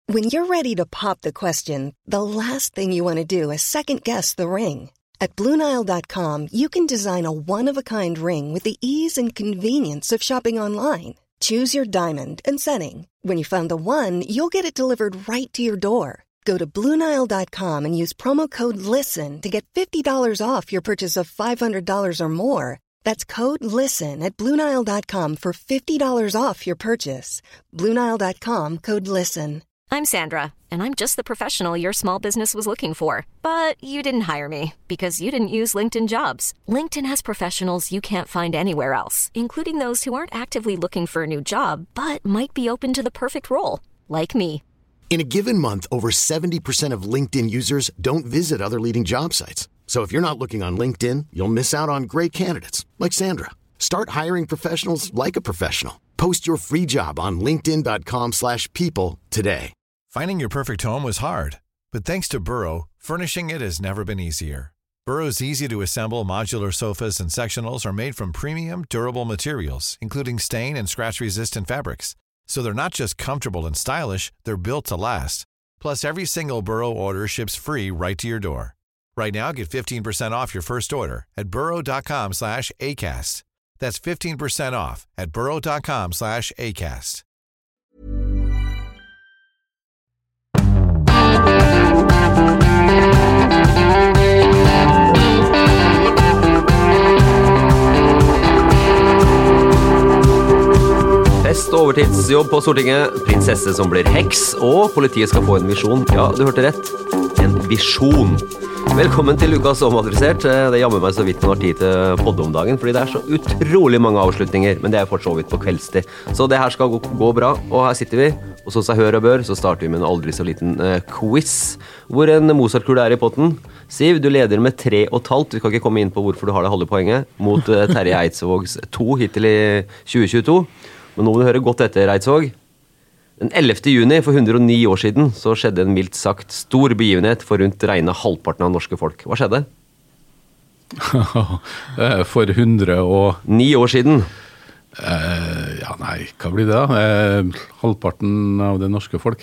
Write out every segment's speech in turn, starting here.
When you're ready to pop the question, the last thing you want to do is second-guess the ring. At BlueNile.com, you can design a one-of-a-kind ring with the ease and convenience of shopping online. Choose your diamond and setting. When you find the one, you'll get it delivered right to your door. Go to BlueNile.com and use promo code LISTEN to get $50 off your purchase of $500 or more. That's code LISTEN at BlueNile.com for $50 off your purchase. BlueNile.com, code LISTEN. I'm Sandra, and I'm just the professional your small business was looking for. But you didn't hire me because you didn't use LinkedIn Jobs. LinkedIn has professionals you can't find anywhere else, including those who aren't actively looking for a new job, but might be open to the perfect role, like me. In a given month, over 70% of LinkedIn users don't visit other leading job sites. So if you're not looking on LinkedIn, you'll miss out on great candidates like Sandra. Start hiring professionals like a professional. Post your free job on linkedin.com/people today. Finding your perfect home was hard, but thanks to Burrow, furnishing it has never been easier. Burrow's easy-to-assemble modular sofas and sectionals are made from premium, durable materials, including stain and scratch-resistant fabrics. So they're not just comfortable and stylish, they're built to last. Plus, every single Burrow order ships free right to your door. Right now, get 15% off your first order at burrow.com/ACAST. That's 15% off at burrow.com/ACAST. Fest og overtidsjobb på Stortinget, prinsesse som blir heks, og politiet skal få en visjon. Ja, du hørte rett. En visjon. Velkommen til Ukas Omadressert. Det jammer meg så vidt man har tid til podde om dagen, fordi det er så utrolig mange avslutninger, men det er for så vidt på kveldstid. Så det her skal gå bra, og her sitter vi, og så hør og bør, så starter vi med en aldri så liten quiz, hvor en Mozart-kule er i potten. Siv, du leder med 3,5. Vi skal ikke komme inn på hvorfor du har det halve poenget, mot Terje Eidsvågs 2 hittil i 2022. Men nå må du høre godt etter, Eidsvåg. Den 11. juni for 109 år siden så skjedde en mildt sagt stor begivenhet for rundt regnet halvparten av norske folk. Hva skjedde? For 109 år siden. Ja, nei, hva blir det da? Halvparten av det norske folk.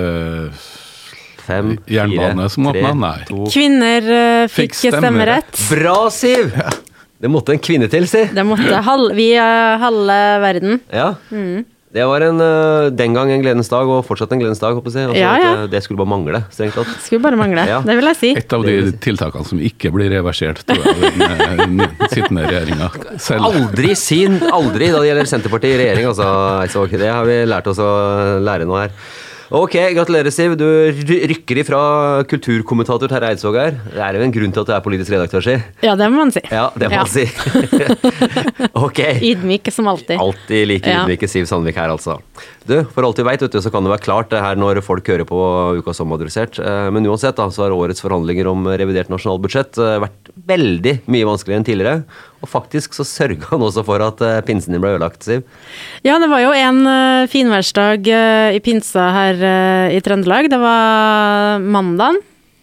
5, 4, Jernbane som 3, åpnet, nei. 2. Kvinner fikk stemmerett. Bra, Siv! Ja. Det måtte en kvinne til, si. Det måtte halve verden. Ja. Det var den gang en gledens dag, og fortsatt en gledens dag, håper jeg. Altså, ja. Det skulle bare mangle, strengt tatt. Skulle bare mangle, ja. Det vil jeg si. Et av de tiltakene som ikke blir reversert, tror jeg, den sittende regjeringen selv. Aldri da det gjelder Senterpartiet i regjering, altså. Det har vi lært oss å lære nå her. Ok, gratulerer, Siv. Du rykker ifra kulturkommentator Terje Eidsvåg her. Det er jo en grunn til at du er politisk redaktør, si. Ja, det må man si. Ja, det må man si. Ok. Ydmyk som alltid. Alltid like ydmyke Siv Sandvik her, altså. Du, for alt vi vet, så kan det være klart det her når folk hører på Ukas Omadressert. Men uansett da, så har årets forhandlinger om revidert nasjonalbudsjett vært veldig mye vanskeligere enn tidligere. Og faktisk så sørget han også for at pinsen din ble ødelagt, Siv. Ja, det var jo en finværsdag i pinsa her i Trøndelag. Det var mandagen.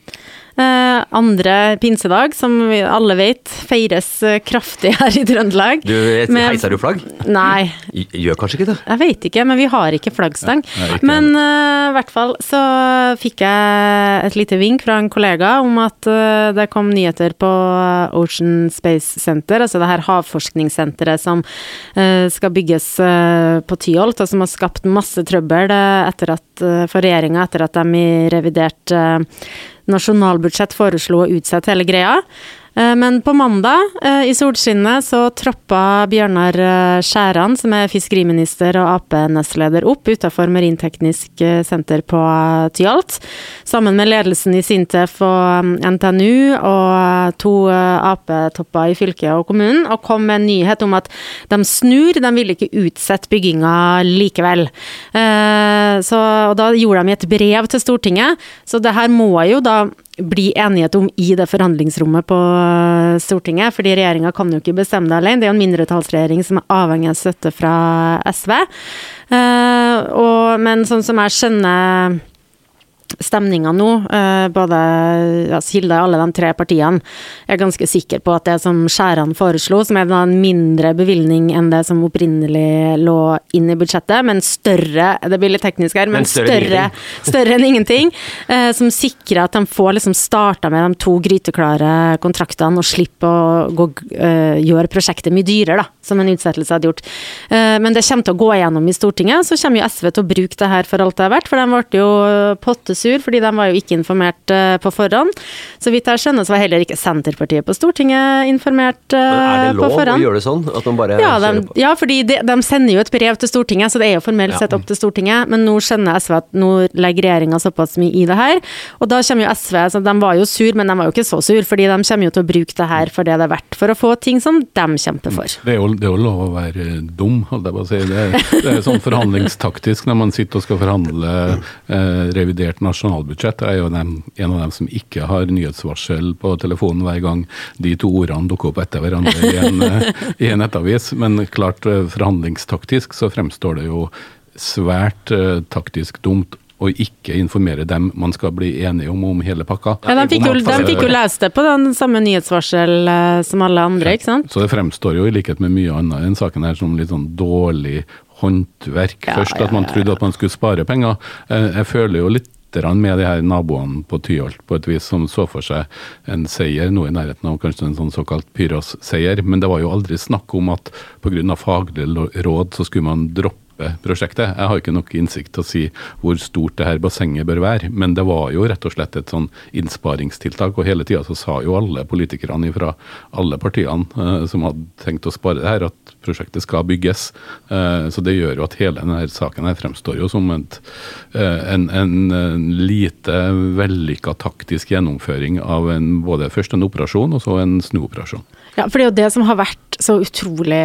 Andre pinsedag, som vi alle vet, feires kraftig her i Trøndelag. Heiser du flagg? Nei. Gjør kanskje ikke det? Jeg vet ikke, men vi har ikke flaggstang. Men i hvert fall så fikk jeg et lite vink fra en kollega om at det kom nyheter på Ocean Space Center, altså det her havforskningssenteret som skal bygges på Tyholt, og som har skapt masse trøbbel for regjeringen etter at de i revidert nasjonalbudsjett foreslo å utsette hele greia. Men på mandag i solskinnet så troppa Bjørnar Skjæran, som er fiskeriminister og AP-nestleder, opp utenfor Marinteknisk senter på Tyholt, sammen med ledelsen i Sintef og NTNU og 2 AP-topper i fylket og kommunen, og kom med en nyhet om at de snur, de vil ikke utsette bygginga likevel. Og da gjorde de et brev til Stortinget, så det her må jo da bli enighet om i det forhandlingsrommet på Stortinget, fordi regjeringen kan jo ikke bestemme det alene. Det er jo en mindretallsregjering som er avhengig av støtte fra SV. Men sånn som jeg skjønner stemningen nå, både Hilde og alle de 3 partiene, er ganske sikker på at det som Skjæran foreslo, som da en mindre bevilgning enn det som opprinnelig lå inn i budsjettet, men større, det blir litt teknisk her, men større enn ingenting, som sikrer at de får liksom starta med de 2 gryteklare kontraktene og slipper å gjøre prosjektet mye dyrere, da, som en utsettelse hadde gjort. Men det kommer til å gå igjennom i Stortinget, så kommer jo SV til å bruke det her for alt det har vært, for de ble jo pottesur, fordi de var jo ikke informert på forhånd. Så vidt jeg skjønner, så var heller ikke Senterpartiet på Stortinget informert på forhånd. Men er det lov å gjøre det sånn? At de bare fordi de sender jo et brev til Stortinget, så det er jo formelt sett opp til Stortinget, men nå skjønner SV at nå legger regjeringen såpass mye i det her, og da kommer jo SV, så de var jo sur, men de var jo ikke så sur, fordi de kommer jo til å bruke det her for det det er verdt, for å få ting som de kjemper for. Det er jo lov å være dum, holdt jeg på å si. Det er sånn forhandlingstaktisk når man sitter og skal forhandle revidert nasjonalbudsjett. Jeg er jo en av dem som ikke har nyhetsvarsel på telefonen hver gang de 2 ordene dukker opp etter hverandre i en nettavis, men klart forhandlingstaktisk så fremstår det jo svært taktisk dumt og ikke informere dem man skal bli enige om hele pakka. Ja, de fikk jo lest det på den samme nyhetsvarsel som alle andre, ikke sant? Så det fremstår jo i likhet med mye annet i en saken her som litt sånn dårlig håndverk. Først at man trodde at man skulle spare penger. Jeg føler jo litt med de her naboene på Tyholt på et vis som så for seg en seier, noe i nærheten av kanskje en sånn såkalt Pyros-seier, men det var jo aldri snakk om at på grunn av faglig råd så skulle man droppe prosjektet. Jeg har ikke nok innsikt til å si hvor stort det her bassenget bør være, men det var jo rett og slett et sånn innsparingstiltak, og hele tiden så sa jo alle politikerne fra alle partiene som hadde tenkt å spare det her, at prosjektet skal bygges. Så det gjør jo at hele denne saken her fremstår jo som en lite vellykket taktisk gjennomføring av både først en operasjon og så en snuoperasjon. Ja, for det er jo det som har vært så utrolig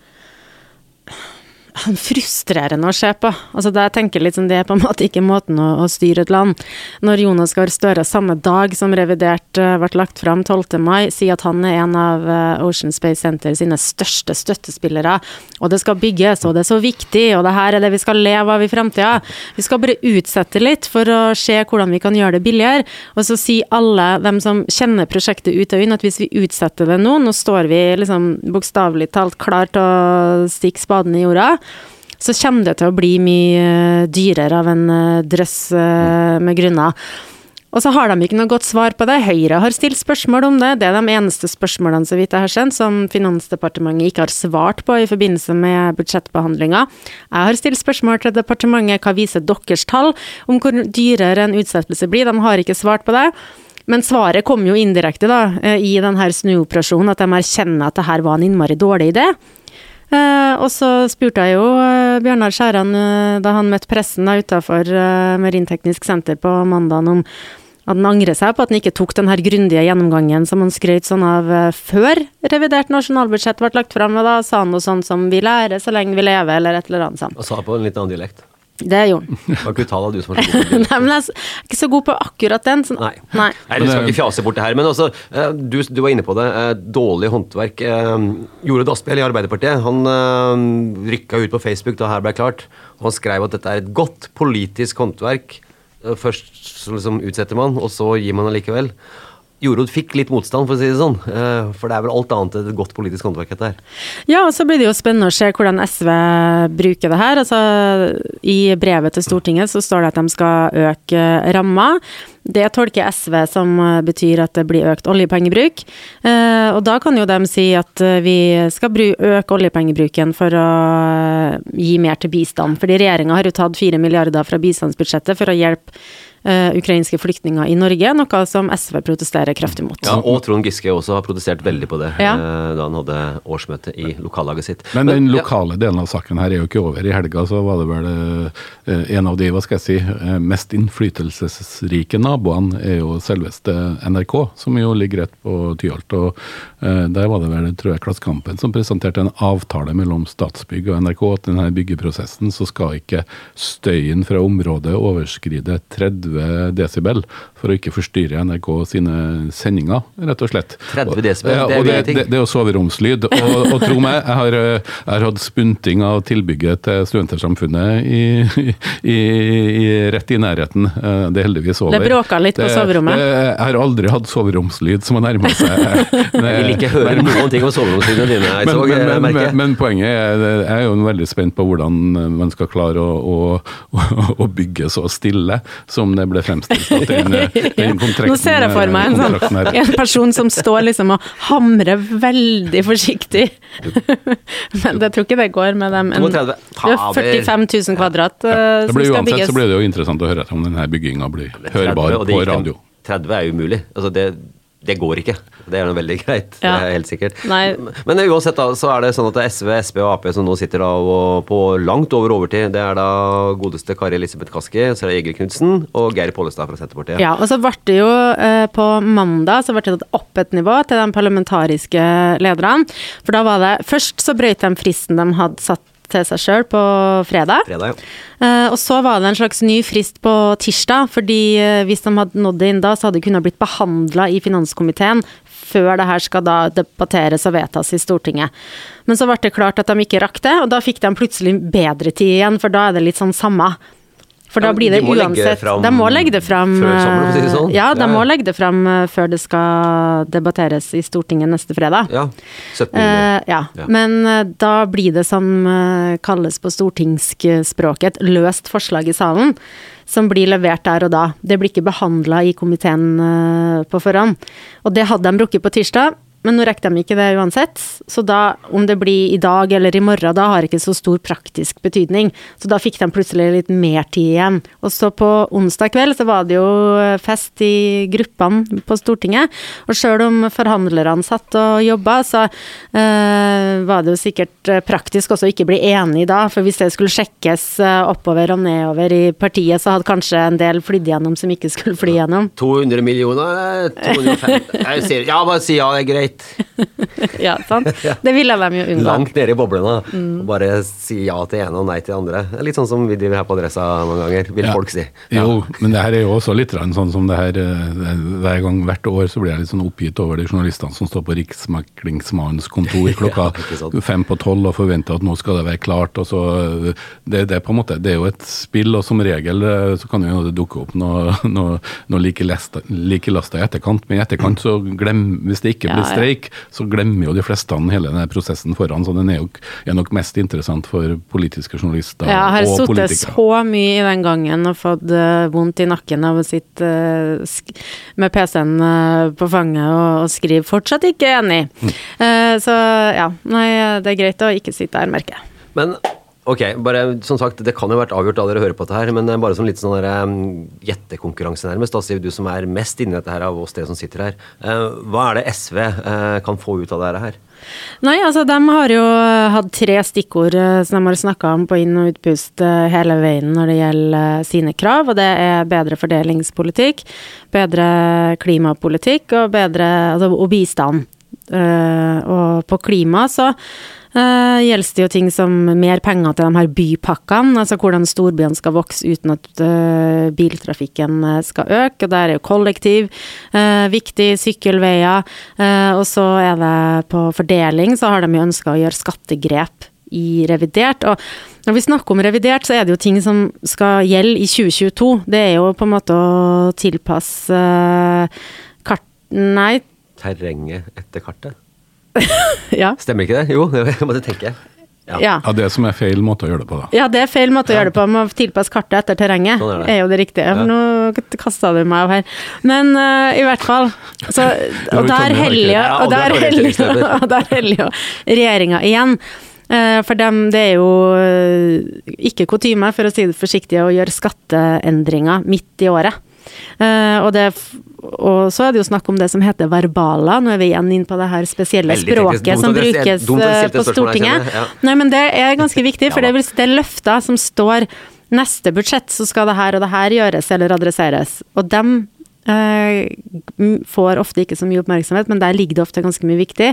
frustrerende å se på. Altså jeg tenker litt som det på en måte ikke måten å styre et land. Når Jonas Gahr Støre samme dag som revidert ble lagt fram 12. mai, sier at han er en av Ocean Space Center sine største støttespillere, og det skal bygges, og det er så viktig, og det her er det vi skal leve av i fremtiden. Vi skal bare utsette litt for å se hvordan vi kan gjøre det billigere, og så sier alle dem som kjenner prosjektet ut og inn, at hvis vi utsetter det nå står vi liksom bokstavelig talt klar til å stikke spaden i jorda, så kommer det til å bli mye dyrere av en drøss med grunner. Og så har de ikke noe godt svar på det. Høyre har stilt spørsmål om det. Det er de eneste spørsmålene så vidt jeg har skjønt, som Finansdepartementet ikke har svart på i forbindelse med budsjettbehandlinga. Jeg har stilt spørsmål til departementet, hva viser deres tall om hvor dyrere en utsettelse blir? De har ikke svart på det. Men svaret kom jo indirekte da, i denne snuoperasjonen, at de erkjenner at det her var en innmari dårlig idé. Og så spurte jeg jo Bjørnar Skjæran da han møtte pressen da utenfor Marinteknisk senter på mandagen om at han angrer seg på at han ikke tok den her grundige gjennomgangen som han skrøt sånn av før revidert nasjonalbudsjett ble lagt frem, og da sa han noe sånn som vi lærer så lenge vi lever, eller et eller annet sånt. Og sa på en litt annen dialekt. Det gjorde han. Var ikke uttale du som er så god på det? Nei, men jeg er ikke så god på akkurat den. Sånn. Nei, du skal ikke fjase bort det her, men også, du var inne på det, dårlig håndverk. Jorunn Asphjell i Arbeiderpartiet, han rykket ut på Facebook da her ble klart, og han skrev at dette er et godt politisk håndverk. Først liksom utsetter man, og så gir man det likevel. Jorunn fikk litt motstand, for å si det sånn, for det er vel alt annet enn et godt politisk håndverk dette her. Ja, og så blir det jo spennende å se hvordan SV bruker det her. Altså, i brevet til Stortinget så står det at de skal øke ramma. Det tolker SV som betyr at det blir økt oljepengebruk, og da kan jo de si at vi skal øke oljepengebruken for å gi mer til bistand, fordi regjeringen har jo tatt 4 milliarder fra bistandsbudsjettet for å hjelpe ukrainske flyktninger i Norge, noe som SV protesterer kraftig mot. Ja, og Trond Giske også har protestert veldig på det da han hadde årsmøte i lokallaget sitt. Men den lokale delen av saken her er jo ikke over. I helga så var det vel en av de, mest innflytelsesrike naboer naboene jo selveste NRK, som jo ligger rett på Tyholt, og der var det vel, tror jeg, Klassekampen som presenterte en avtale mellom Statsbygg og NRK, at denne byggeprosessen så skal ikke støyen fra området overskride 30 decibel, for å ikke forstyrre NRK sine sendinger, rett og slett. 30 decibel, det er jo soveromslyd, og tro meg, jeg har hatt spunting av tilbygget til Studentersamfunnet rett i nærheten. Det heldigvis over. Det bråker litt på soverommet. Jeg har aldri hatt soveromslyd som har nærmet seg. Jeg vil ikke høre noen ting om soveromslydene dine. Men poenget jeg jo veldig spent på hvordan man skal klare å bygge så stille som det ble fremstilt. Nå ser jeg for meg en person som står liksom og hamrer veldig forsiktig. Men jeg tror ikke det går med dem. 45 000 kvadrat som skal bygges. Så blir det jo interessant å høre om denne byggingen blir hørbar på radio. 30 jo umulig. Altså det går ikke. Det noe veldig greit. Det helt sikkert. Nei. Men uansett da, så det sånn at SV, SP og AP som nå sitter da på langt over overtid. Det da godeste Kari Elisabeth Kaski, så det Egil Knudsen og Geir Pollestad fra Senterpartiet. Ja, og så ble det jo på mandag så ble det tatt opp et nivå til de parlamentariske lederne. For da var det, først så brøt de fristen de hadde satt til seg selv på fredag. Og så var det en slags ny frist på tirsdag, fordi hvis de hadde nådd det inn da, så hadde det kunnet blitt behandlet i finanskomiteen før det her skal da debatteres og vedtas i Stortinget. Men så ble det klart at de ikke rakk det, og da fikk de plutselig bedre tid igjen, for da det litt sånn samme. For da blir det uansett, de må legge det frem før sommeren, for å si det sånn. Ja, de må legge det frem før det skal debatteres i Stortinget neste fredag. Ja, 17. Men da blir det som kalles på stortingsspråket et løst forslag i salen, som blir levert der og da. Det blir ikke behandlet i komiteen på forhånd. Og det hadde de brukket på tirsdag, men nå rekker de ikke det uansett, så da, om det blir i dag eller i morgen, da har ikke så stor praktisk betydning, så da fikk de plutselig litt mer tid igjen. Og så på onsdag kveld så var det jo fest i gruppene på Stortinget, og selv om forhandlerne satt og jobbet, så var det jo sikkert praktisk også å ikke bli enig da, for hvis det skulle sjekkes oppover og nedover i partiet, så hadde kanskje en del flydd gjennom som ikke skulle fly gjennom. 200 millioner, 250, ja, bare si ja, det greit. Ja, sant. Det ville de jo unngå. Langt nede i boblene. Bare si ja til ene og nei til andre. Det litt sånn som vi driver her på Adressa mange ganger, vil folk si. Jo, men det her jo også litt sånn som det her, hver gang, hvert år, så blir jeg litt sånn oppgitt over de journalistene som står på Riksmeklingsmannens kontor klokka 5:12 og forventer at nå skal det være klart, og så det på en måte, det jo et spill, og som regel så kan jo det dukke opp noe like lasta i etterkant, men i etterkant så hvis det ikke blir streik, så glemmer jo de fleste hele denne prosessen foran, så den er nok mest interessant for politiske journalister og politikere. Jeg har suttet så mye i den gangen og fått vondt i nakken av å sitte med PC-en på fanget og skrive fortsatt ikke enig. Så ja, nei, det er greit å ikke sitte her, merker jeg. Men ok, bare som sagt, det kan jo vært avgjort da dere hører på dette her, men bare som litt sånn gjettekonkurranse nærmest, da, Siv, du som er mest inne i dette her av oss dere som sitter her. Hva det SV kan få ut av dette her? Nei, altså de har jo hatt 3 stikkord som de har snakket om på inn- og utpust hele veien når det gjelder sine krav, og det er bedre fordelingspolitikk, bedre klimapolitikk og og bistand. Og på klima så gjelder det jo ting som mer penger til de her bypakkene, altså hvordan storbyene skal vokse uten at biltrafikken skal øke, og der er jo kollektiv viktig, sykkelveier, og så er det på fordeling, så har de jo ønsket å gjøre skattegrep i revidert, og når vi snakker om revidert, så er det jo ting som skal gjelde i 2022, det er jo på en måte å tilpasse terrenget etter kartet. Ja. Stemmer ikke det? Jo, det måtte jeg tenke. Ja, det som er feil måte å gjøre det på da. Ja, det er feil måte å gjøre det på, med å tilpasse kartet etter terrenget, sånn er jo det riktige. Ja. Nå kastet du meg av her. Men i hvert fall, så, og der heller jo regjeringen igjen. For dem, det er jo ikke kutyme, for å si det forsiktig, å gjøre skatteendringer midt i året. Og så er det jo snakk om det som heter verbala. Nå er vi igjen inn på det her spesielle språket som brukes på Stortinget. Nei, men det er ganske viktig, for det er løfter som står neste budsjett, så skal det her og det her gjøres eller adresseres. Og dem får ofte ikke så mye oppmerksomhet, men der ligger det ofte ganske mye viktig.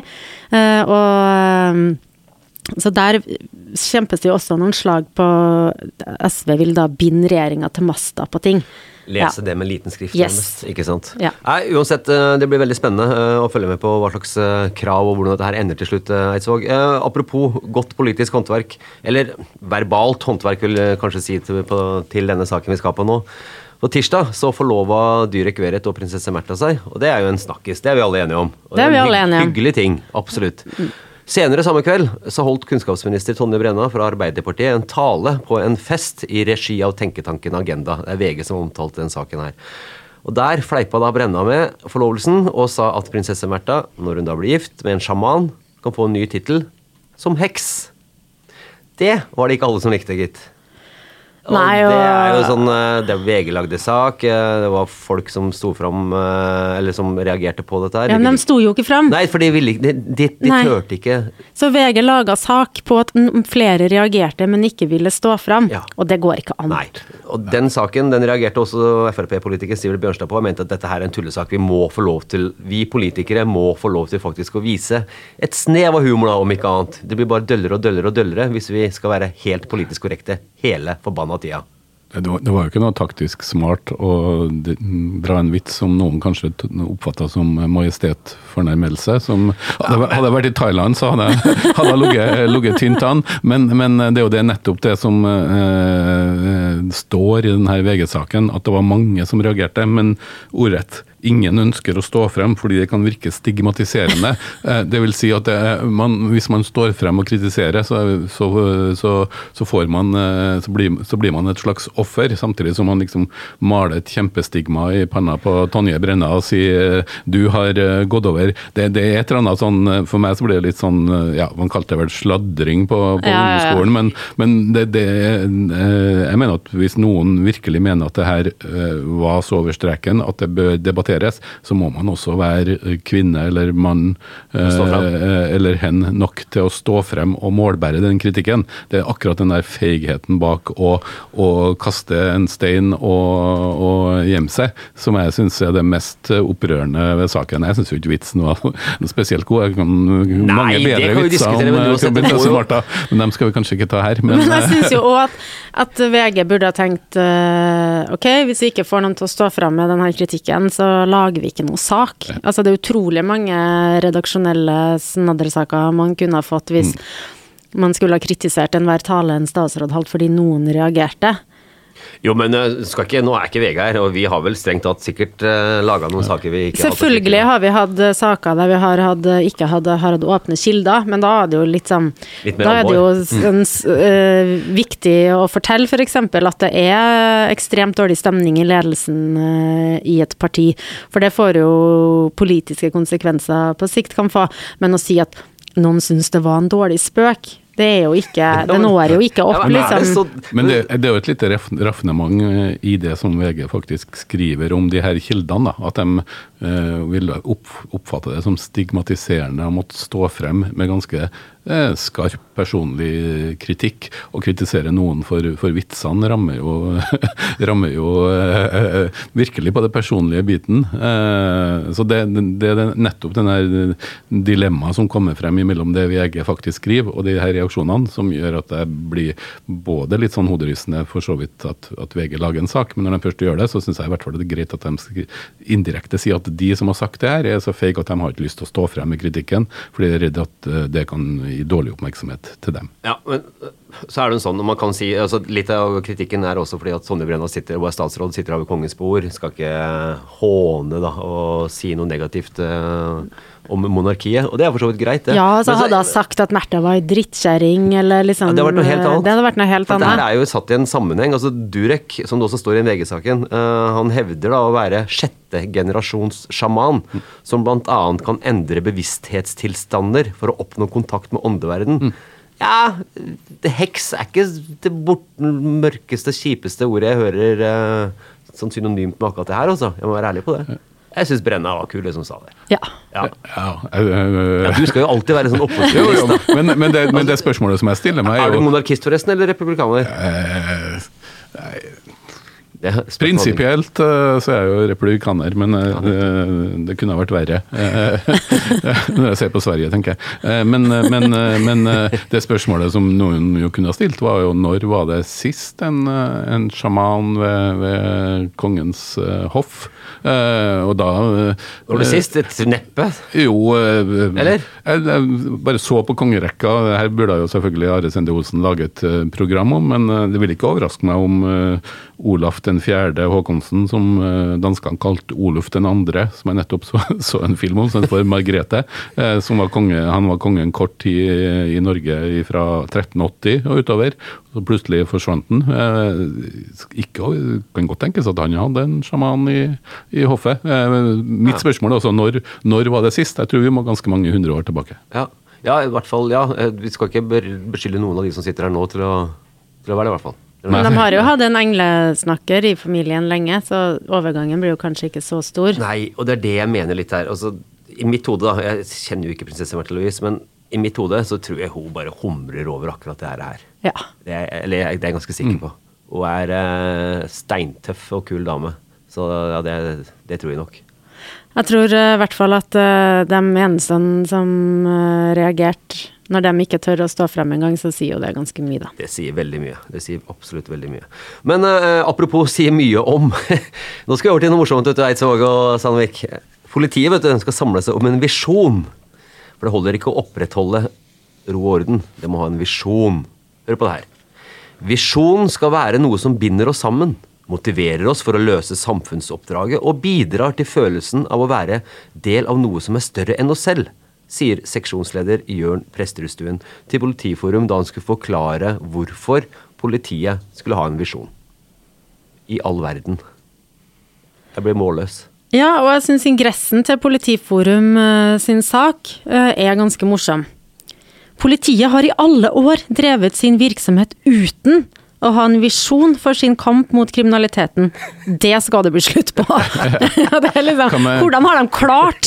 Så der kjempes det jo også noen slag på SV vil da binde regjeringen til masta på ting. Lese det med liten skrift, ikke sant? Ja. Nei, uansett, det blir veldig spennende å følge med på hva slags krav og hvordan dette her ender til slutt, Eidsvåg. Apropos godt politisk håndverk, eller verbalt håndverk vil jeg kanskje si til denne saken vi skal på nå. På tirsdag så forlova Dyrek Verrett og prinsesse Märtha seg, og det er jo en snakkis, det er vi alle enige om. Det er vi alle enige om. Hyggelig ting, absolutt. Senere samme kveld så holdt kunnskapsminister Tonje Brenna fra Arbeiderpartiet en tale på en fest i regi av tenketanken Agenda. Det er VG som omtalte den saken her. Og der fleipa da Brenna med forlovelsen og sa at prinsesse Märtha, når hun da blir gift med en sjaman, kan få en ny titel som heks. Det var det ikke alle som likte, gitt. Nei, det er jo sånn, det VG lagde sak, det var folk som sto fram, eller som reagerte på dette her. Ja, men de sto jo ikke fram. Nei, for de tørte ikke. Så VG laget sak på at flere reagerte, men ikke ville stå fram, og det går ikke an. Nei, og den saken, den reagerte også FrP-politiker Sivert Bjørnstad på, og mente at dette her er en tullesak vi politikere må få lov til faktisk å vise et snev av humor da, om ikke annet. Det blir bare døllere og døllere og døllere hvis vi skal være helt politisk korrekte hele forbanna tida. Det var jo ikke noe taktisk smart å dra en vits som noen kanskje oppfattet som majestetfornærmelse. Hadde jeg vært i Thailand, så hadde jeg ligget tynt an. Men det er jo det nettopp det som står i denne VG-saken, at det var mange som reagerte, men ordrett. Ingen ønsker å stå frem fordi det kan virke stigmatiserende. Det vil si at hvis man står frem og kritiserer, så blir man et slags offer, samtidig som man liksom maler et kjempestigma i panna på Tonje Brenna og sier du har gått over. Det er et eller annet sånn, for meg så blir det litt sånn, ja, man kalte det vel sladring på ungdomsskolen, men jeg mener at hvis noen virkelig mener at det her var så over streken, at det bør debatteres, så må man også være kvinne eller mann eller hen nok til å stå frem og målbære den kritikken. Det er akkurat den der feigheten bak å kaste en stein og gjemme seg, som jeg synes er det mest opprørende ved saken. Jeg synes jo ikke vitsen var spesielt god. Jeg kan mange bedre vitser om prinsesse Märtha, men dem skal vi kanskje ikke ta her. Men jeg synes jo også at VG burde ha tenkt ok, hvis vi ikke får noen til å stå frem med denne kritikken, så lager vi ikke noe sak. Altså det er utrolig mange redaksjonelle snaddersaker man kunne ha fått hvis man skulle ha kritisert enhver tale en statsråd holdt fordi noen reagerte. Jo, men nå er ikke VG her, og vi har vel strengt tatt sikkert laget noen saker vi ikke Selvfølgelig har vi hatt saker der vi ikke har åpne kilder, men da er det jo litt da er det jo viktig å fortelle for eksempel at det er ekstremt dårlig stemning i ledelsen i et parti, for det får jo politiske konsekvenser på sikt kan få, men å si at noen synes det var en dårlig spøk, det er jo ikke, det når jo ikke opp, liksom. Men det er jo et lite raffinement i det som VG faktisk skriver om de her kildene, da. At de vil oppfatte det som stigmatiserende å måtte stå frem med ganske skarp personlig kritikk, og kritisere noen for vitsene rammer jo virkelig på det personlige biten. Så det er nettopp denne dilemmaet som kommer frem imellom det VG faktisk skriver, og de her reaksjonene, som gjør at det blir både litt sånn hoderystende for så vidt at VG lager en sak, men når de først gjør det, så synes jeg i hvert fall det er greit at de indirekte sier at de som har sagt det her er så feige at de har ikke lyst til å stå frem med kritikken, fordi de er redd at det kan gi dårlig oppmerksomhet til dem. Ja, men så er det en sånn, man kan si, altså litt av kritikken er også fordi at Tonje Brenna statsråd sitter over kongens bord, skal ikke håne da, og si noe negativt om monarkiet, og det er for så vidt greit det. Ja, så hadde han sagt at Märtha var en drittkjæring, eller liksom... Ja, det hadde vært noe helt annet. Det hadde vært noe helt annet. For det her er jo satt i en sammenheng, altså Durek, som det også står i en VG-saken, han hevder da å være 6. generasjons sjaman, som blant annet kan endre bevissthetstilstander for å oppnå kontakt med åndeverden. Ja, heks er ikke det mørkeste, kjipeste ordet jeg hører sånn synonymt med akkurat det her, altså. Jeg må være ærlig på det. Jeg synes Brenna var kul, det som sa det. Ja. Du skal jo alltid være sånn opportunist, da. Men det spørsmålet som jeg stiller meg er du monarkist forresten, eller republikaner? Prinsipielt så er jeg jo republikaner, men det kunne ha vært verre når jeg ser på Sverige, tenker jeg. Men det spørsmålet som noen jo kunne ha stilt var jo, når var det sist en sjaman ved kongens hoff? Og da... Var det sist et neppe? Jo, eller? Jeg bare så på kongerekka, her burde jo selvfølgelig Are Sende Olsen lage et program om, men det vil ikke overraske meg om Olaf den 4. Håkonsen, som danskene kalte Oluf den 2., som jeg nettopp så en film om, som for Margrethe, som var konge, han var konge en kort tid i Norge fra 1380 og utover, og plutselig forsvant han. Kan godt tenkes at han hadde en sjaman i hoffet. Mitt spørsmål er også, når var det sist? Jeg tror vi må ganske mange 100 år tilbake. Ja, i hvert fall, ja. Vi skal ikke beskylde noen av de som sitter her nå til å være det, i hvert fall. Men de har jo hatt en englesnakker i familien lenge, så overgangen blir jo kanskje ikke så stor. Nei, og det er det jeg mener litt her. Altså, i mitt hode da, jeg kjenner jo ikke prinsesse Märtha Louise, men i mitt hode så tror jeg hun bare humrer over akkurat det her. Ja. Det er jeg ganske sikker på. Hun er steintøff og kul dame, så ja, det tror jeg nok. Jeg tror i hvert fall at de eneste som reagerte, når de ikke tør å stå frem en gang, så sier jo det ganske mye da. Det sier veldig mye. Det sier absolutt veldig mye. Men apropos sier mye om, nå skal vi over til noe morsomt, Eidsvåg og Sandvik. Politiet, skal samle seg om en visjon. For det holder ikke å opprettholde ro og orden. Det må ha en visjon. Hør på det her. Visjon skal være noe som binder oss sammen, motiverer oss for å løse samfunnsoppdraget og bidrar til følelsen av å være del av noe som er større enn oss selv, sier seksjonsleder Jørn Presterudstuen til Politiforum da han skulle forklare hvorfor politiet skulle ha en visjon. I all verden. Jeg ble målløs. Ja, og jeg synes ingressen til Politiforum sin sak er ganske morsom. Politiet har i alle år drevet sin virksomhet uten å ha en visjon for sin kamp mot kriminaliteten. Det skal det bli slutt på. Det er liksom, hvordan har de klart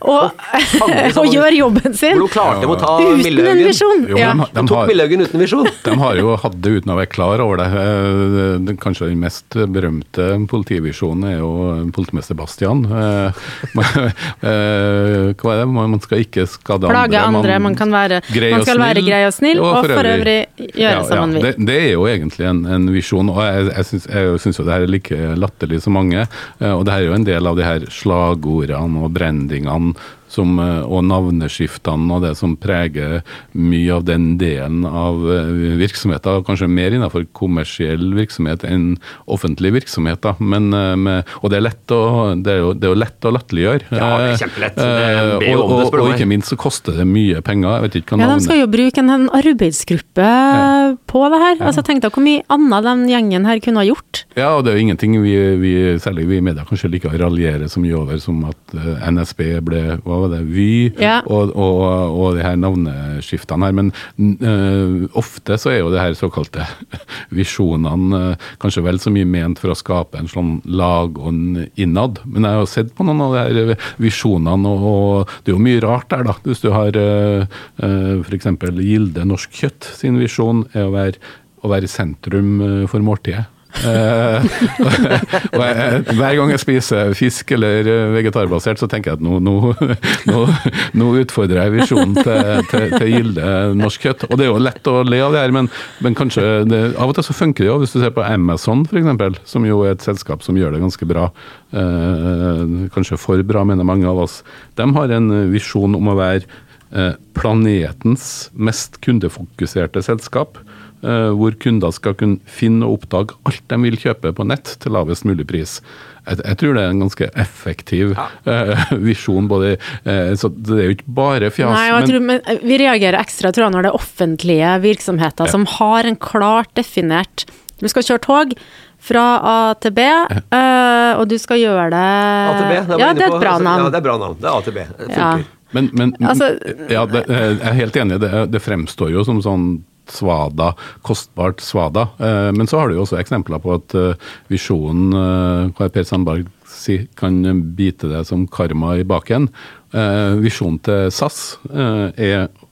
å gjøre jobben sin? Hvordan klarte de å ta uten en visjon? Jo, de tok Millehaugen uten visjon. De har jo hatt det uten å være klar over det. Kanskje den mest berømte politivisjonen er jo politimester Bastian. Hva er det? Man skal ikke skade plage andre. Man skal være grei og snill, og for øvrig gjøre som man vil. Det er jo egentlig en visjon, og jeg synes jo det her er like latterlig som mange, og det her er jo en del av de her slagordene og brandingene og navneskiftene og det som preger mye av den delen av virksomheten, kanskje mer innenfor kommersiell virksomhet enn offentlig virksomhet, da. Og det er jo lett å latterliggjøre. Ja, det er kjempelett. Og ikke minst så koster det mye penger. Jeg vet ikke hva navnet. Ja, de skal jo bruke en arbeidsgruppe på det her. Altså, tenk deg hvor mye annet den gjengen her kunne ha gjort. Ja, og det er jo ingenting særlig vi i media kanskje liker å raljere så mye over som at NSB ble Vy, ja. og de her navneskiftene her, men ofte så er jo det her såkalte visjonene kanskje vel så mye ment for å skape en sånn lagånd innad, men jeg har jo sett på noen av de her visjonene, og det er jo mye rart der da, hvis du har for eksempel Gilde Norsk Kjøtt, sin visjon er å være sentrum for måltidet. Og hver gang jeg spiser fisk eller vegetarbasert, så tenker jeg at nå utfordrer jeg visjonen til Gilde Norsk Kjøtt, og det er jo lett å le av det her, men kanskje av og til så funker det jo, hvis du ser på Amazon for eksempel, som jo er et selskap som gjør det ganske bra, kanskje for bra, mener mange av oss. De har en visjon om å være planetens mest kundefokuserte selskap, hvor kunder skal kunne finne og oppdage alt de vil kjøpe på nett til lavest mulig pris. Jeg tror det er en ganske effektiv visjon, så det er jo ikke bare fjas. Nei, men vi reagerer ekstra, tror jeg, når det er offentlige virksomheter som har en klart definert, du skal kjøre tog fra A til B, og du skal gjøre det... A til B? Ja, det er et bra navn. Ja, det er bra navn. Det er A til B. Det funker. Men jeg er helt enig, det fremstår jo som sånn svada, kostbart svada. Men så har du jo også eksempler på at visjonen, hva Per Sandberg sier, kan bite det som karma i baken. Visjonen til SAS er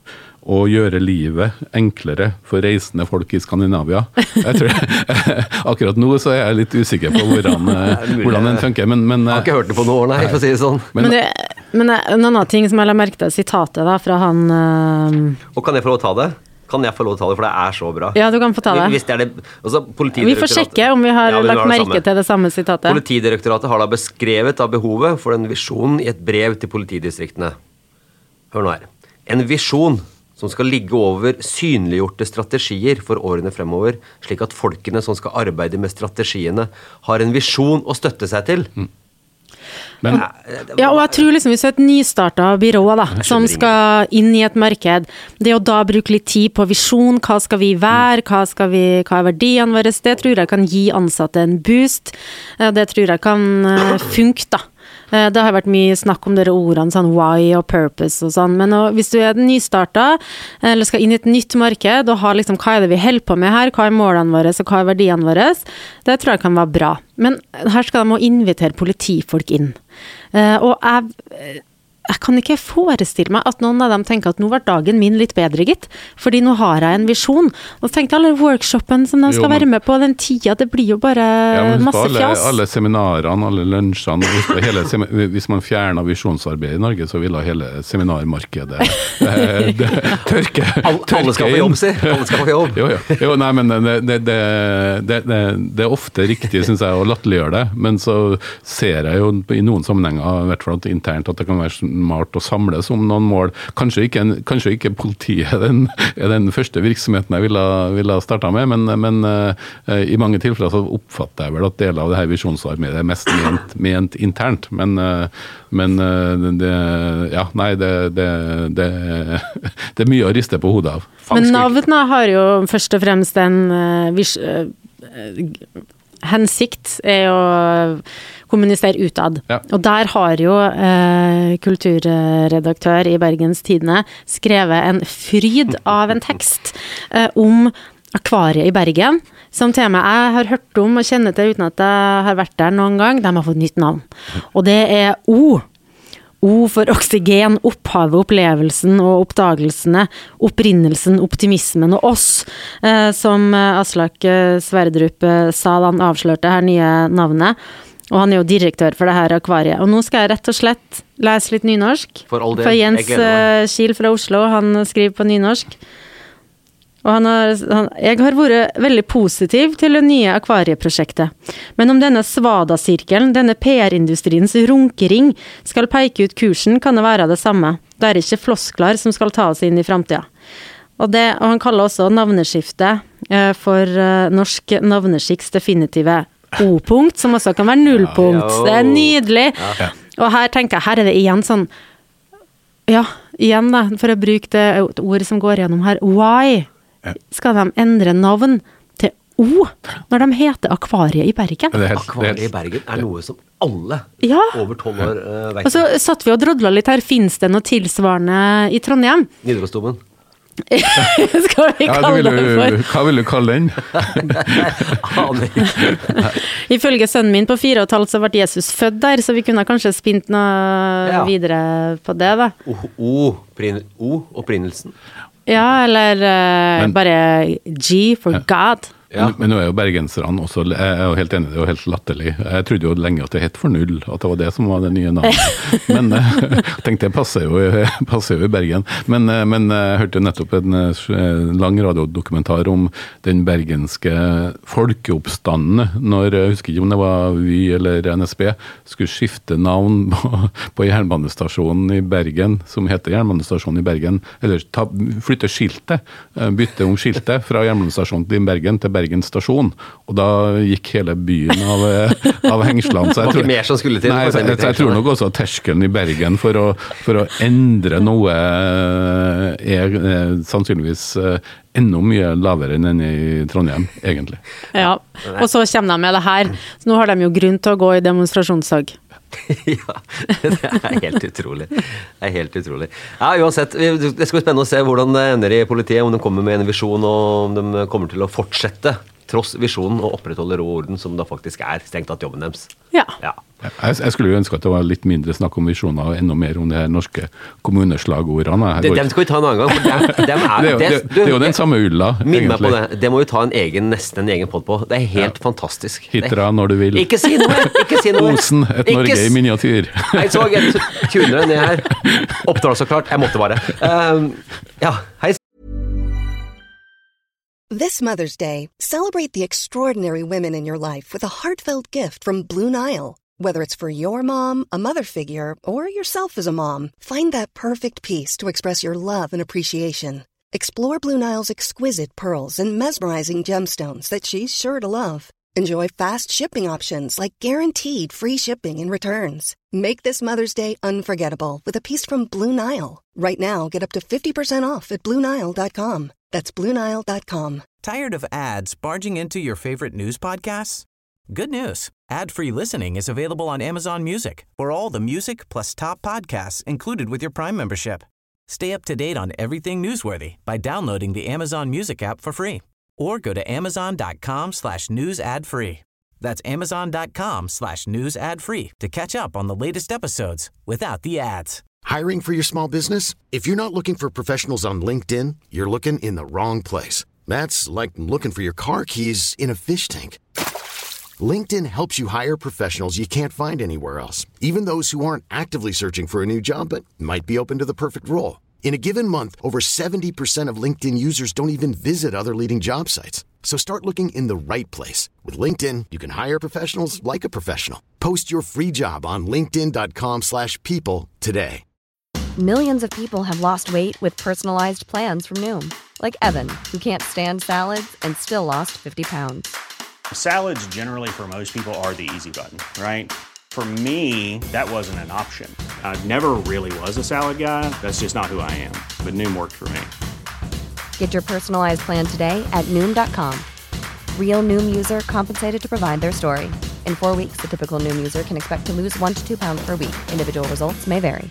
å gjøre livet enklere for reisende folk i Skandinavia. Jeg tror, akkurat nå så jeg litt usikker på hvordan den funker, men jeg har ikke hørt det på noen år, nei, for å si det sånn. Men en annen ting som jeg la merke til sitatet da, fra han... Og kan jeg få lov å ta det? Kan jeg få lov å ta det, for det så bra. Ja, du kan få ta det. Hvis det altså, vi får sjekke om vi har lagt merke til det samme sitatet. Politidirektoratet har da beskrevet av behovet for den visjonen i et brev til politidistriktene. Hør nå her. En visjon som skal ligge over synliggjorte strategier for årene fremover, slik at folkene som skal arbeide med strategiene har en visjon å støtte seg til. Men, ja, og jeg tror liksom hvis det et nystartet byrå da, som skal inn i et marked, det å da bruke litt tid på visjon, hva skal vi være, hva verdiene våre, det tror jeg kan gi ansatte en boost, det tror jeg kan funke da. Det har vært mye snakk om dere ordene, sånn why og purpose og sånn, men hvis du nystartet, eller skal inn i et nytt marked, og har liksom, hva det vi holder på med her, hva målene våre, og hva verdiene våre, det tror jeg kan være bra. Men her skal de invitere politifolk inn. Og jeg kan ikke forestille meg at noen av dem tenker at nå var dagen min litt bedre, gitt, fordi nå har jeg en visjon. Og tenk alle workshopen som de skal være med på den tida, det blir jo bare masse fjas. Alle seminarene, alle lunsjene, hvis man fjerner visjonsarbeid i Norge, så vil hele seminarmarkedet tørke. Alle skal få jobb, si. Alle skal få jobb. Jo, nei, men det ofte riktig, synes jeg, å latterliggjøre det, men så ser jeg jo i noen sammenhenger, i hvert fall internt, at det kan være smart å samles om noen mål. Kanskje ikke politiet er den første virksomheten jeg ville ha startet med, men i mange tilfeller så oppfatter jeg vel at deler av det her visjonsarbeidet er mest ment internt, men det er mye å riste på hodet av. Men navnene har jo først og fremst en hensikt er å kommunisere utad. Ja. Og der har jo kulturredaktør i Bergens Tidende skrevet en fryd av en tekst om akvariet i Bergen, som tema jeg har hørt om og kjenner til uten at jeg har vært der noen gang. De har fått nytt navn. Og det er O for oksygen, opphavet, opplevelsen og oppdagelsene, opprinnelsen, optimismen og oss, som Aslak Sverdrup sa da han avslørte her nye navnet, og han er jo direktør for det her akvariet. Og nå skal jeg rett og slett lese litt nynorsk, for Jens Kiel fra Oslo, han skriver på nynorsk. Og jeg har vært veldig positiv til det nye akvarieprosjektet. Men om denne svada-sirkelen, denne PR-industriens runkering, skal peke ut kursen, kan det være det samme. Det er ikke floskler som skal ta oss inn i fremtiden. Og han kaller også navneskiftet for norsk navneskikks definitive O-punkt, som også kan være nullpunkt. Det er nydelig. Ja. Og her tenker jeg, her er det igjen sånn, ja, igjen da, for å bruke det ordet som går gjennom her, why? Skal de endre navn til O når de heter Akvariet i Bergen? Akvariet i Bergen er noe som alle over 12 år vet. Og så satt vi og drodla litt her, finnes det noe tilsvarende i Trondheim? Nidarosdomen. Skal vi kalle det for? Hva vil du kalle den? Ifølge sønnen min på 4,5 så ble Jesus født der, så vi kunne kanskje spint noe videre på det da. Opprinnelsen. Ja, eller bare G for God. Ja. Men nå er jo bergenserne også, jeg er jo helt enig, det er jo helt latterlig. Jeg trodde jo lenge at det het for null, at det var det som var det nye navnet. Men jeg tenkte det passer jo i Bergen. Men jeg hørte jo nettopp en lang radiodokumentar om den bergenske folkeoppstanden, når, jeg husker ikke om det var Vy eller NSB, skulle skifte navn på jernbanestasjonen i Bergen, som heter jernbanestasjonen i Bergen, eller flytte skiltet, bytte om skiltet fra jernbanestasjonen til Bergen til Bergen stasjon, og da gikk hele byen av hengslene. Så det var ikke mer som skulle til? Nei, jeg tror nok også at terskelen i Bergen for å endre noe er sannsynligvis enda mye lavere enn i Trondheim, egentlig. Ja, og så kommer de med det her. Så nå har de jo grunn til å gå i demonstrasjonstog. Ja, det er helt utrolig. Ja, uansett, det skal bli spennende å se hvordan det ender i politiet, om de kommer med en visjon, og om de kommer til å fortsette tross visjonen å opprettholde ro og orden, som da faktisk strengt tatt jobben deres. Ja. Jeg skulle jo ønske at det var litt mindre snakk om visjoner og enda mer om de her norske kommuneslagordene. Dem skal vi ta en annen gang, for det er jo den samme ulla, egentlig. Minn meg på det. Det må vi ta nesten en egen podd på. Det helt fantastisk. Hitra når du vil. Ikke si noe! Osen, et Norge i miniatyr. Jeg tuner det ned her. Oppdrar så klart. Jeg måtte bare. Hei. This Mother's Day, celebrate the extraordinary women in your life with a heartfelt gift from Blue Nile. Whether it's for your mom, a mother figure, or yourself as a mom, find that perfect piece to express your love and appreciation. Explore Blue Nile's exquisite pearls and mesmerizing gemstones that she's sure to love. Enjoy fast shipping options like guaranteed free shipping and returns. Make this Mother's Day unforgettable with a piece from Blue Nile. Right now, get up to 50% off at BlueNile.com. That's BlueNile.com. Tired of ads barging into your favorite news podcasts? Good news. Ad-free listening is available on Amazon Music for all the music plus top podcasts included with your Prime membership. Stay up to date on everything newsworthy by downloading the Amazon Music app for free. Or go to amazon.com/news ad free. That's amazon.com/news ad free to catch up on the latest episodes without the ads. Hiring for your small business? If you're not looking for professionals on LinkedIn, you're looking in the wrong place. That's like looking for your car keys in a fish tank. LinkedIn helps you hire professionals you can't find anywhere else, even those who aren't actively searching for a new job but might be open to the perfect role. In a given month, over 70% of LinkedIn users don't even visit other leading job sites. So start looking in the right place. With LinkedIn, you can hire professionals like a professional. Post your free job on linkedin.com/people today. Millions of people have lost weight with personalized plans from Noom. Like Evan, who can't stand salads and still lost 50 pounds. Salads generally for most people are the easy button, right? For me, that wasn't an option. I never really was a salad guy. That's just not who I am. But Noom worked for me. Get your personalized plan today at Noom.com. Real Noom user compensated to provide their story. In 4 weeks, the typical Noom user can expect to lose 1 to 2 pounds per week. Individual results may vary.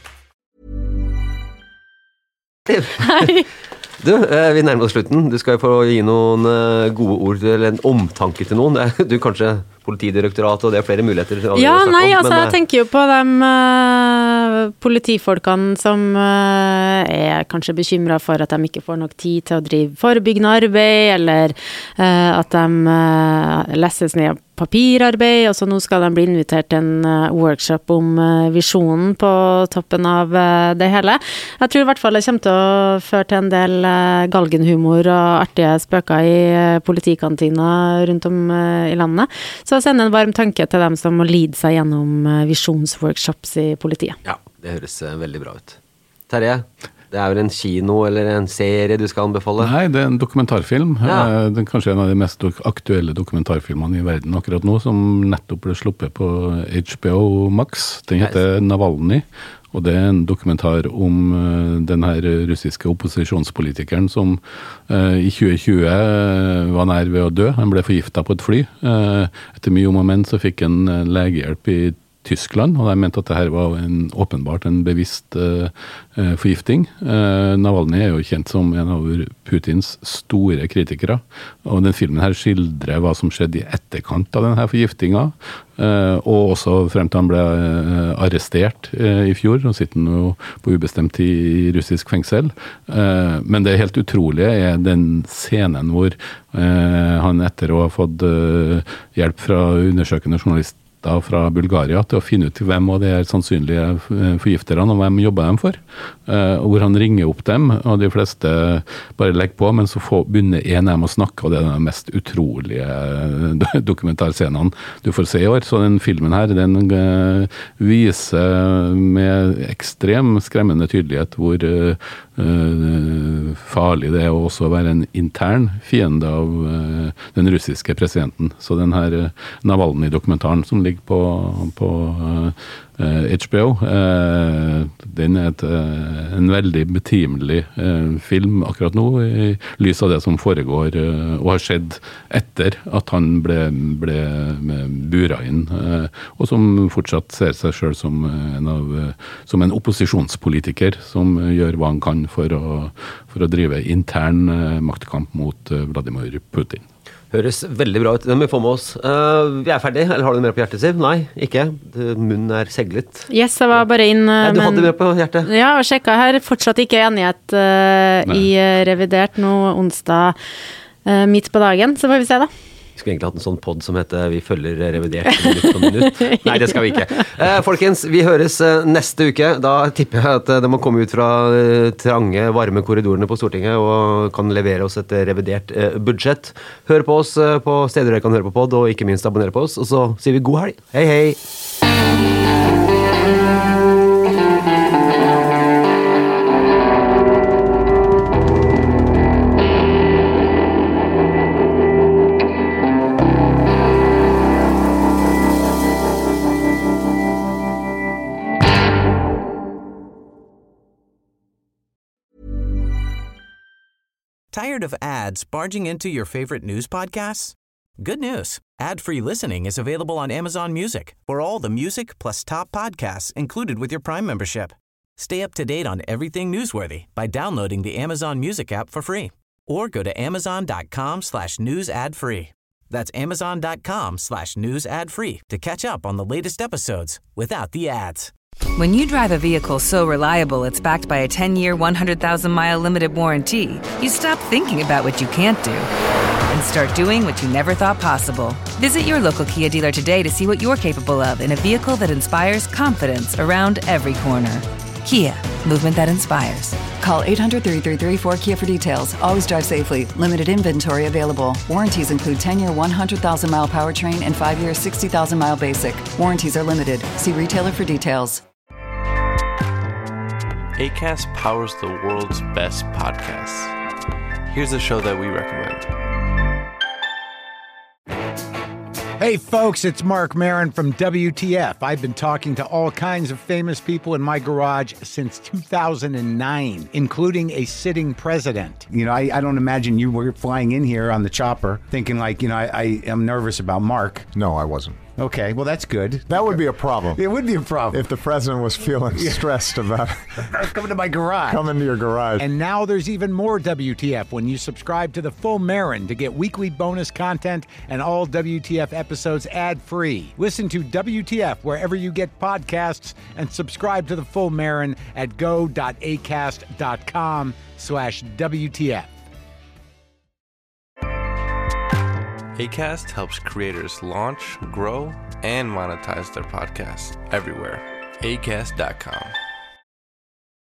Du, vi nærmer oss slutten. Du skal jo få gi noen gode ord eller en omtanke til noen. Du kanskje Politidirektoratet, og det flere muligheter. Ja, nei, altså jeg tenker jo på de politifolkene som kanskje bekymret for at de ikke får nok tid til å drive forebyggende arbeid, eller at de lesses ned papirarbeid, og så nå skal de bli invitert til en workshop om visjonen på toppen av det hele. Jeg tror i hvert fall det kommer til å føre til en del galgenhumor og artige spøker i politikantina rundt om i landet. Så send en varm tanke til dem som må lide seg gjennom visjonsworkshops i politiet. Ja, det høres veldig bra ut. Terje, det vel en kino eller en serie du skal anbefale? Nei, det en dokumentarfilm. Ja. Det kanskje en av de mest aktuelle dokumentarfilmene i verden akkurat nå, som nettopp ble sluppet på HBO Max. Den heter Navalny, og det en dokumentar om den her russiske opposisjonspolitikeren som i 2020 var nær ved å dø. Han ble forgiftet på et fly. Etter mye om og men så fikk han legehjelp i Tyskland, og de mente at dette var åpenbart en bevisst forgifting. Navalny jo kjent som en av Putins store kritikere, og den filmen her skildrer hva som skjedde i etterkant av denne forgiftingen, og også frem til han ble arrestert i fjor, og sitter nå på ubestemt tid i russisk fengsel. Men det helt utrolige den scenen hvor han etter å ha fått hjelp fra undersøkende journalister fra Bulgaria til å finne ut hvem av de sannsynlige forgifterne og hvem jobber de for. Og hvor han ringer opp dem, og de fleste bare legger på, men så begynner en av dem å snakke, og det den mest utrolige dokumentarscenene du får se i år. Så den filmen her, den viser med ekstrem skremmende tydelighet hvor farlig det å også være en intern fiende av den russiske presidenten. Så den her Navalny-dokumentaren som ligger på HBO, den en veldig betimelig film akkurat nå, i lys av det som foregår og har skjedd etter at han ble buret inn, og som fortsatt ser seg selv som en opposisjonspolitiker som gjør hva han kan for å drive intern maktkamp mot Vladimir Putin. Høres veldig bra ut. Den må vi få med oss. Vi er ferdige, eller har du mer på hjertet, Siv? Nei, ikke. Munnen er seglet. Yes, jeg var bare inn... Du hadde mer på hjertet. Ja, og sjekket her. Fortsatt ikke enighet i revidert nå onsdag midt på dagen. Så får vi se da. Vi skulle egentlig hatt en sånn podd som heter Vi følger revidert minutt på minutt. Nei, det skal vi ikke. Folkens, vi høres neste uke. Da tipper jeg at det må komme ut fra trange, varme korridorene på Stortinget og kan levere oss et revidert budsjett. Hør på oss på steder dere kan høre på podd, og ikke minst abonnere på oss. Og så sier vi god helg. Hei, hei! Tired of ads barging into your favorite news podcasts? Good news. Ad-free listening is available on Amazon Music for all the music plus top podcasts included with your Prime membership. Stay up to date on everything newsworthy by downloading the Amazon Music app for free or go to amazon.com/news ad free. That's amazon.com/news ad free to catch up on the latest episodes without the ads. When you drive a vehicle so reliable it's backed by a 10-year, 100,000-mile limited warranty, you stop thinking about what you can't do and start doing what you never thought possible. Visit your local Kia dealer today to see what you're capable of in a vehicle that inspires confidence around every corner. Kia, movement that inspires. Call 800-333-4KIA for details. Always drive safely. Limited inventory available. Warranties include 10-year 100,000-mile powertrain and 5-year 60,000-mile basic. Warranties are limited. See retailer for details. Acast powers the world's best podcasts. Here's a show that we recommend. Hey folks, it's Mark Maron from WTF. I've been talking to all kinds of famous people in my garage since 2009, including a sitting president. You know, I don't imagine you were flying in here on the chopper thinking like, you know, I am nervous about Mark. No, I wasn't. Okay, well, that's good. That would be a problem. It would be a problem. If the president was feeling stressed about coming to my garage. Come into your garage. And now there's even more WTF when you subscribe to The Full Marin to get weekly bonus content and all WTF episodes ad-free. Listen to WTF wherever you get podcasts and subscribe to The Full Marin at go.acast.com/WTF. Acast helps creators launch, grow, and monetize their podcasts everywhere. Acast.com.